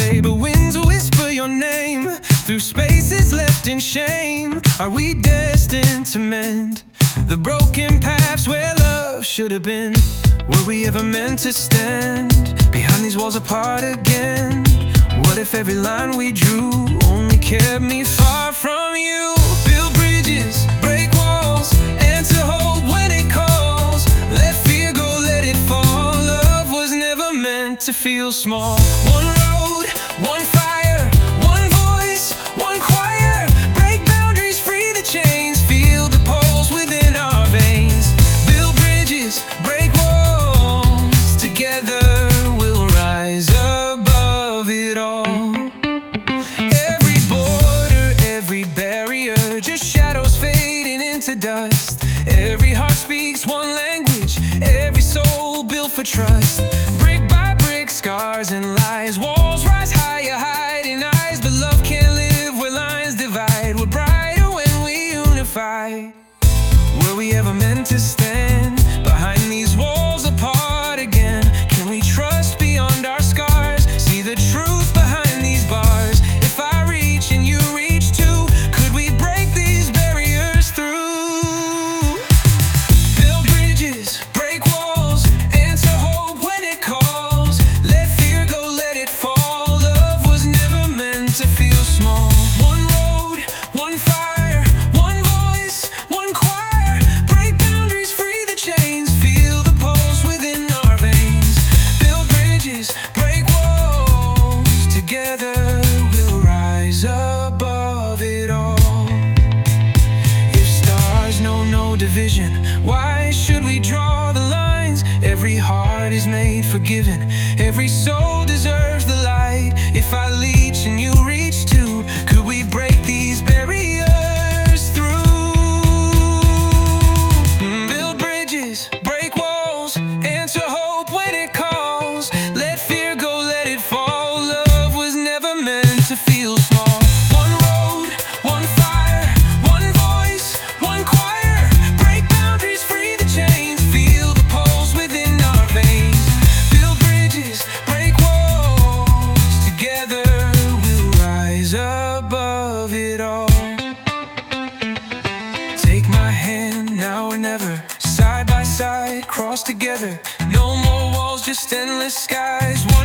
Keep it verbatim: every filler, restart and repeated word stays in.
say, but winds whisper your name through spaces left in shame. Are we destined to mend the broken paths where love should have been? Were we ever meant to stand behind these walls apart again? What if every line we drew only kept me far from you? Build bridges, break walls, answer hope when it calls. Let fear go, let it fall. Love was never meant to feel small. One road, one fire, one voice, one choir. Break boundaries, free the chains, feel the pulse within our veins. Build bridges, break walls, together we'll rise above it all. Every border, every barrier, just shadows fading into dust. Every heart speaks one language, every soul built for trust. Brick by brick, scars and lies, walls rise higher, hiding eyes. But love can't live where lines divide. We're brighter when we unify. Were we ever meant to stand behind these walls apart again? Can we trust beyond our scars? See the truth behind these bars. If I reach and you reach too, could we break these barriers through? Build bridges, break walls, answer hope when it calls. Let fear go, let it fall. Love was never meant to feel small. One road, one fire, one voice, one choir. Break boundaries, free the chains, feel the pulse within our veins. Build bridges, break walls, together we'll rise above it all. If stars know no division, why should we draw the lines? Every heart is made forgiven, every soul deserves the light. If I reach and you reach too, could we break these barriers through? Mm, Build bridges, break walls, answer hope when it calls. Let fear go, let it fall. Love was never meant to feel small. One road, one fire, one voice, one choir. Break boundaries, free the chains, feel the pulse within our veins. Build bridges, break walls, together we'll rise above it all. Take my hand, now or never, side by side, cross together. No more walls, just endless skies.